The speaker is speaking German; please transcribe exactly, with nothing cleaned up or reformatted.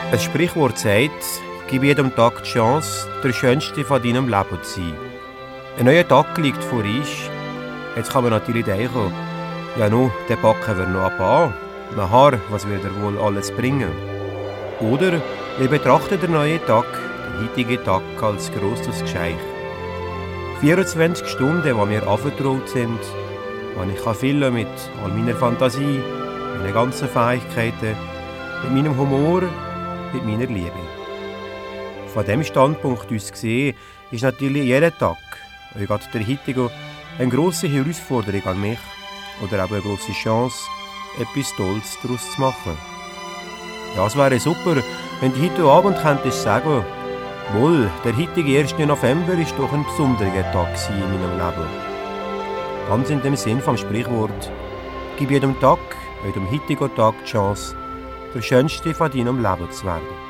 Ein Sprichwort sagt, gib jedem Tag die Chance, der schönste von deinem Leben zu sein. Ein neuer Tag liegt vor uns. Jetzt kann man natürlich denken, ja nun, den packen wir noch ab an. Nachher, was wird er wohl alles bringen? Oder wir betrachten den neuen Tag, den heutigen Tag, als grosses Geschenk. vierundzwanzig Stunden, die mir anvertraut sind, wo ich füllen mit all meiner Fantasie, meinen ganzen Fähigkeiten, mit meinem Humor, mit meiner Liebe. Von diesem Standpunkt aus gesehen ist natürlich jeder Tag, wie gerade der heutige, eine grosse Herausforderung an mich oder auch eine grosse Chance, etwas Tolles daraus zu machen. Ja, es wäre super, wenn du heute Abend könntest sagen, wohl, der heutige erste November ist doch ein besonderer Tag in meinem Leben. Ganz in dem Sinn vom Sprichwort, gib jedem Tag, jedem heutigen Tag die Chance, der schönste von deinem Leben zu werden.